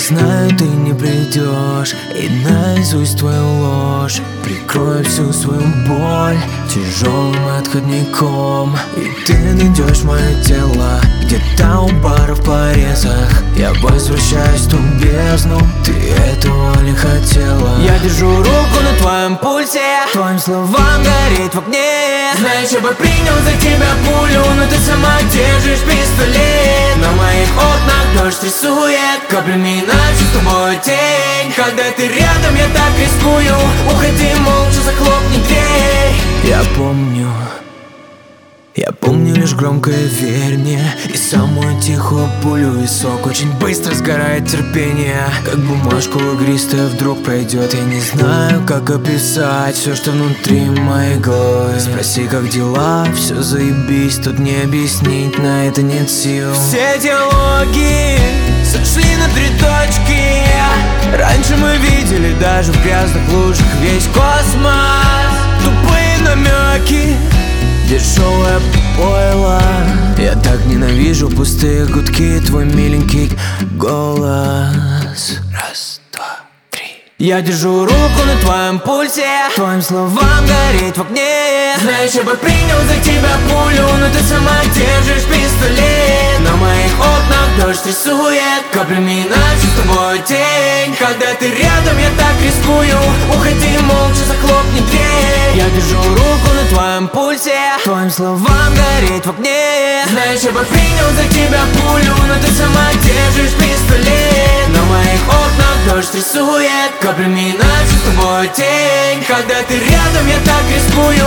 знаю, ты не придешь, и наизусть твою ложь прикрою всю свою боль тяжелым отходником. И ты найдешь мое тело где-то у бара в порезах. Я возвращаюсь в ту бездну, ты этого не хотела. Я держу руку на твоем пульсе, твоим словам гореть в огне. Знаешь, я бы принял за тебя пулю, но ты сама держишь пистолет. На моих окнах дождь рисует каплями нашу с тобой тень. Когда ты рядом, я так рискую. Уходи молча, захлопни дверь. Я помню лишь громкое «верь мне» и самую тихую пулю в висок. Очень быстро сгорает терпение, как бумажка игристая вдруг пройдет. Я не знаю, как описать все, что внутри моей головы. Спроси, как дела, все заебись, тут не объяснить, на это нет сил. Все диалоги сошли на 3 точки. Раньше мы видели даже в грязных лужах весь космос. Тупые намеки, дешевое пойло. Я так ненавижу пустые гудки, твой миленький голос. Раз, два, три. Я держу руку на твоем пульсе, твоим словам гореть в огне. Знаешь, я бы принял за тебя пулю, но ты сама держишь пистолет. На моих окнах дождь рисует каплями нашу с тобой тень. Когда ты рядом, я так рискую. Уходи молча, захлопни дверь. Я держу руку на твоем пульсе, твоим словам гореть в огне. Знаешь, я бы принял за тебя пулю, но ты сама держишь пистолет. На моих окнах дождь рисует каплями нашу с тобой тень. Когда ты рядом, я так рискую.